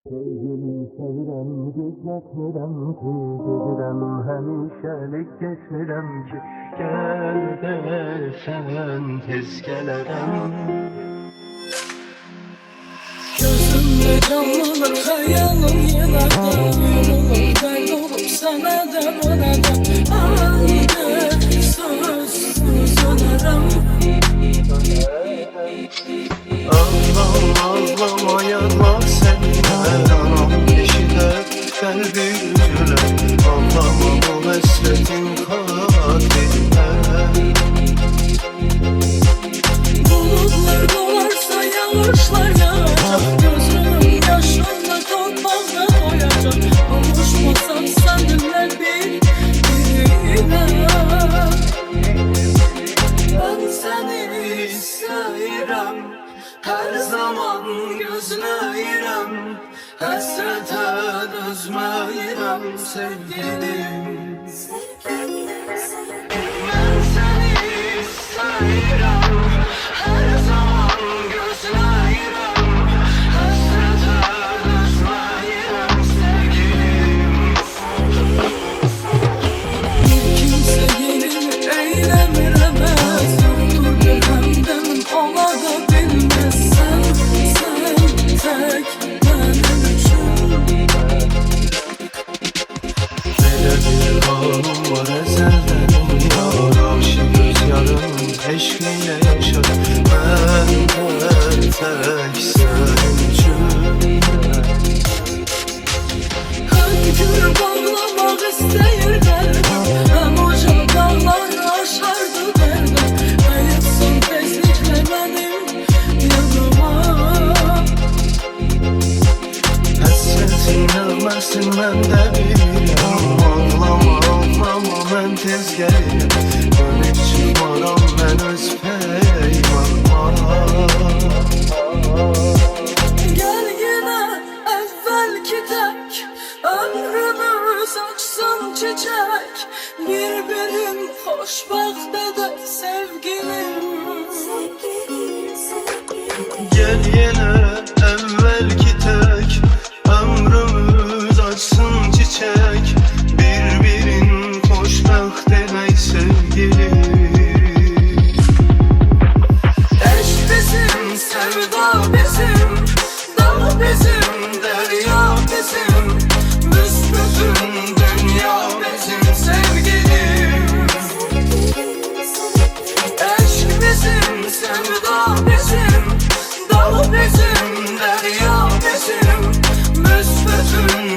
Sevgilim sevirem, gizletmirem ki gedirem, hemişelik geçmirem ki gel dersen tez gelerem. Gözümde canlanır hayalim yıllarda yürürüm ben olup sana da bana da haydi sözsüz dönerim. Ağlam ağlama yarlar senler anam eşiler kalbi üzüler. Ağlama bu hasretin katiline. Bulutlar dolarsa yağışlar yağacak, gözümün yaşında toprakla doyacak. Konuşmasam seninle birine. Ben seni isterim, her zaman gözləyirəm, həsrətə dözməyirəm sevgilim. Ben seni isterim, her zaman gözləyirəm, həsrətə dözməyirəm sevgilim. Bir kimsə yerini eyləmirəməz, yoktur bir həmdənim ola da bilməz. Sen tek benim üçün. Belə bir kanun var ezelden yar, aşık rüzgarın eşkiyle yaşar. Ben tek senin için. Her gün bağlamak istəyir qəlbim, həm ocaq dağları aşardı dərdim. Qayıtsın tezliklə mənim yanıma. Həsrətin ölməsin mən də bilirəm. Ağlama ağlama mən tez gəlirəm. Dönüb çıxmaram mən öz peymanıma. Gel yine evvelki tek, ömrümüz açsın çiçek. Birbirim xoşbaxt edək sevgilim. Gel yine evvelki tek, ömrümüz açsın çiçek. Birbirin xoşbəxt edək sevgilim. Eşk bizim, sevda bizim, dağ bizim, derya bizim, büsbütün dünya bizim sevgilim. Eşk bizim, sevda bizim, dağ bizim, derya bizim, büsbütün